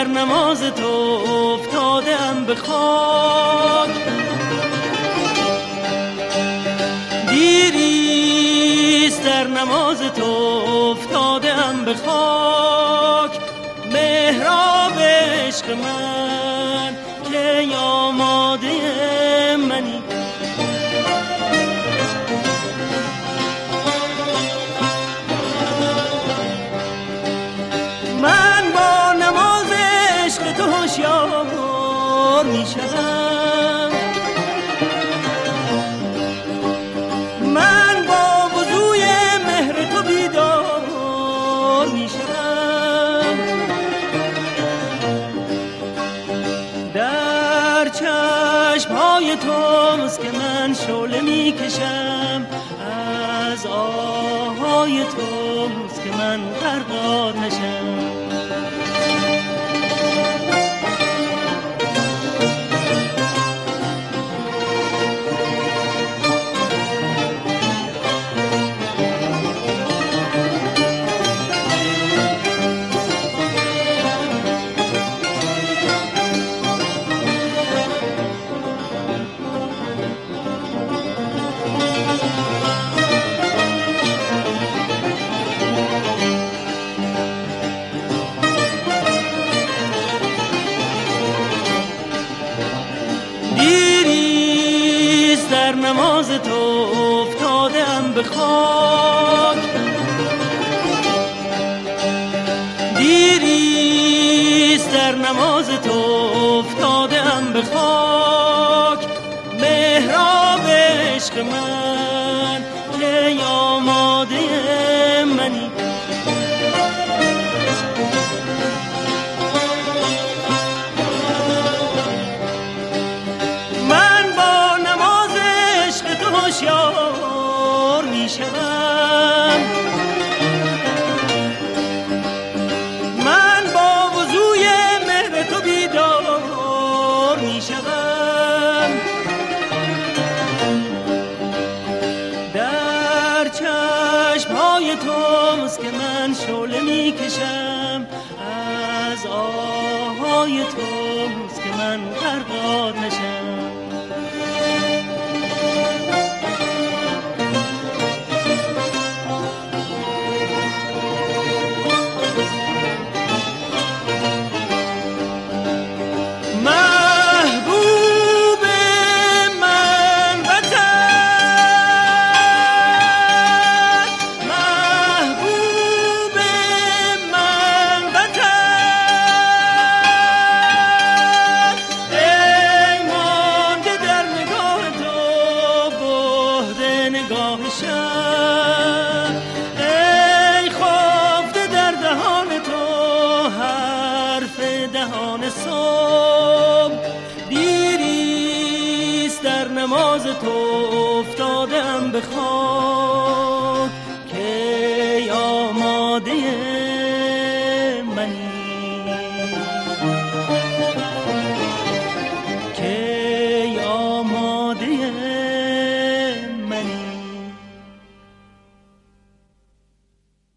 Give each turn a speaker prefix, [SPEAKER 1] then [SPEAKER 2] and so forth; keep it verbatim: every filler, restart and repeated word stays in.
[SPEAKER 1] در نماز تو افتادم به خاک، دیریست در نماز تو افتادم به خاک. محراب عشق من که آماده منی، من با نماز عشق تو هوشیار می شدم، من با وضوی مهر تو بیدار می شدم. در چشمهای توست که من شعله می کشم، از آهای توست که من غرق آتشم. نماز تو افتادم به خاک، دیریست در نماز تو افتادم به خاک. محراب عشق من که آماده منی، هوشیار می شدم، من با وضوی مهر تو بیدار می شدم. در چشمهای توست که من شعله می کشم، از آهای توست که من غرق آتشم. نماز تو افتادم به خاک که آماده منی.